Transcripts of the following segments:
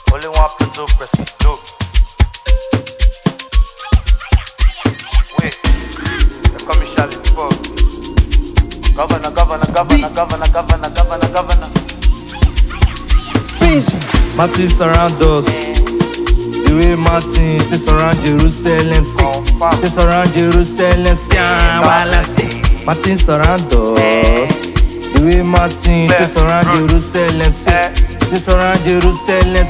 Only one Pluto press it low. Wait, they call me Charlie before. Governor. Martin surround us. The way Martin, they surround Jerusalem. They surround Jerusalem. Martin surround us. The way Martin, they surround Jerusalem. They surround Jerusalem.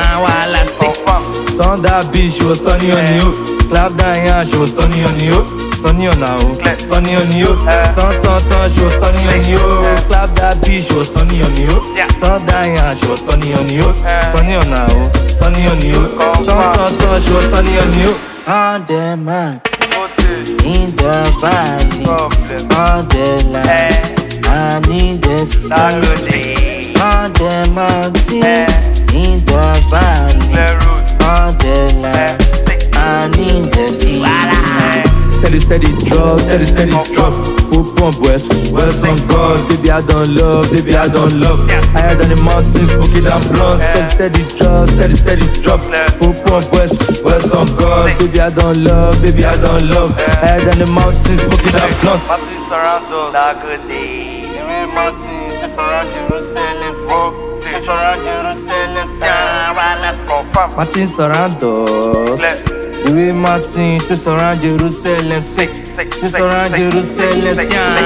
Turn that bitch, she was turning on you. Clap that hand, she was turning on you. Turning on now, turning on you. Turn, she was turning on you. Clap that bitch, she was turning on you. Turn that hand, she was turning on you. Turning on now, turning on you. Turn, she was turning on you. On the mat, in the valley, on the line, and in the sun. On the mountain, in the valley, on the line, and in the sea. Steady drop, steady drop. Who pump west on God. Baby I don't love. Higher than the mountain, smoking and blunt. Steady drop. Who pump west on God. Baby I don't love. Higher than the mountain, smoking and blunt. Martin surround us, not good day. Martin, just surround Jerusalem. They surround Jerusalem. Martin surround us. The way Martin, they surround Jerusalem. They surround Jerusalem.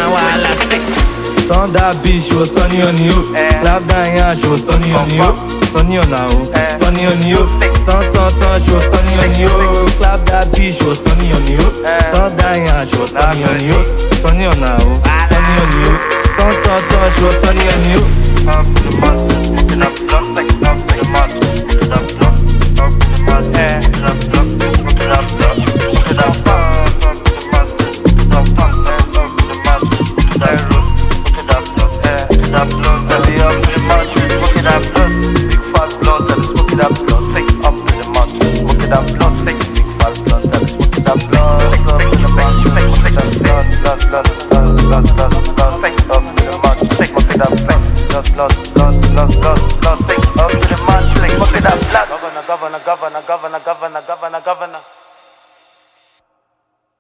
Turn that bitch, she was turning on you. Clap that hand, she was turning on you. Turning on now, turning on you. Turn, she was turning on you. Clap that bitch, she was turning on you. Turn that hand, she was turning on you. Turning on now, turning on you. Turn, she was turning on you. Up to the monster, smoking up blunt, like up to the monster, smoking up blunt, up to the monster, smoking up blunt, smoking up blunt, smoking up blunt, up to the monster, smoking up blunt, up to the monster, smoking up blunt, smoking up blunt, belly up to the monster, smoking up blunt, big fat blunt, and smoking up blunt, say up to the monster, smoking up blunt, say big fat blunt, and smoking up blunt, up to the monster, smoking up blunt, say up to the monster, say smoking up blunt. Love.